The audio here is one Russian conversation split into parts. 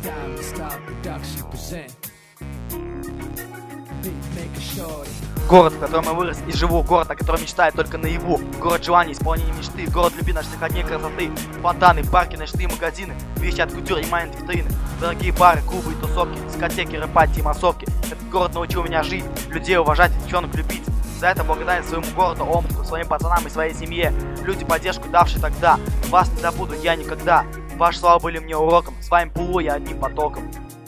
Город, в котором я вырос и живу, город, о котором мечтаю только наяву. Город желаний, исполнения мечты, город любви ночных огней красоты. Фонтаны, парки, ночные магазины, вещи от кутюр и майнинг витрины. Дорогие бары, клубы и тусовки, дискотеки, рэпати и массовки. Этот город научил меня жить, людей уважать, девчонок любить. За это благодарен своему городу Омску, своим пацанам и своей семье. Люди, поддержку давшие тогда, вас не забуду я никогда. Ваши слова были мне уроком, с вами плыву я одним потоком.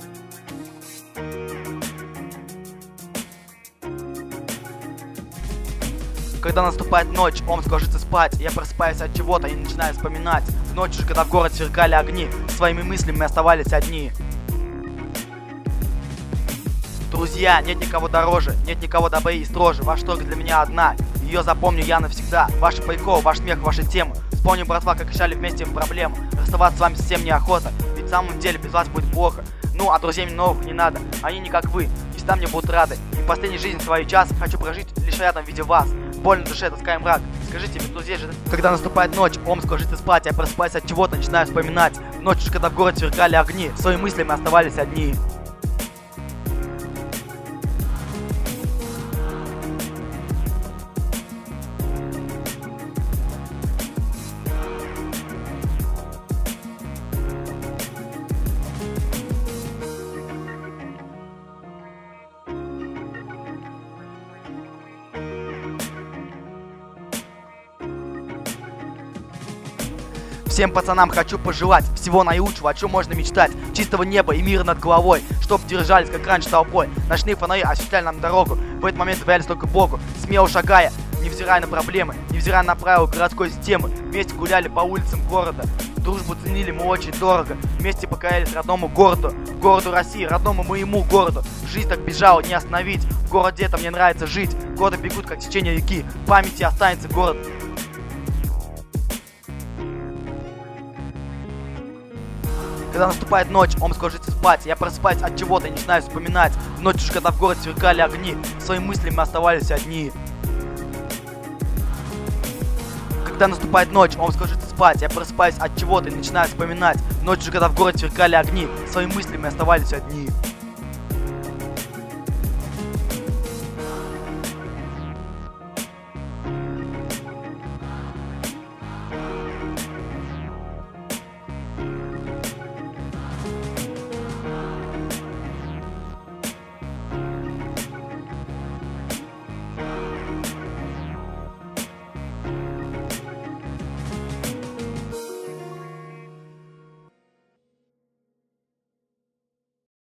Когда наступает ночь, Омск ложится спать. Я просыпаюсь от чего-то и начинаю вспоминать. Ночью же, когда в город сверкали огни, своими мыслями мы оставались одни. Друзья, нет никого дороже, нет никого добрее и строже. Ваша только для меня одна, ее запомню я навсегда. Ваши приколы, ваш смех, ваши темы. Вспомню, братва, как решали вместе проблемы. Расставаться с вами совсем неохота, ведь в самом деле без вас будет плохо. Ну, а друзей мне новых не надо, они не как вы, и всегда мне будут рады. И последнюю жизнь свою час хочу прожить лишь рядом в виде вас. Боль на душе, тоска и мрак. Скажите, ведь друзей же... Когда наступает ночь, Омск ложится спать. Я просыпаюсь от чего-то, начинаю вспоминать. Ночью, когда в городе сверкали огни, своими мыслями оставались одни. Всем пацанам хочу пожелать всего наилучшего, о чем можно мечтать. Чистого неба и мира над головой, чтоб держались, как раньше, толпой. Ночные фонари осветляли нам дорогу, в этот момент доверялись только Богу. Смело шагая, невзирая на проблемы, невзирая на правила городской системы. Вместе гуляли по улицам города, дружбу ценили мы очень дорого. Вместе покорялись родному городу, городу России, родному моему городу. Жизнь так бежала, не остановить, в городе это мне нравится жить. Годы бегут, как течение реки, в памяти останется город. Когда наступает ночь, Омск ложится спать. Я просыпаюсь от чего-то и начинаю вспоминать. Ночью же, когда в городе сверкали огни, своими мыслями оставались одни. Когда наступает ночь, Омск ложится спать. Я просыпаюсь от чего-то и начинаю вспоминать. Ночью же, когда в городе сверкали огни, своими мыслями оставались одни.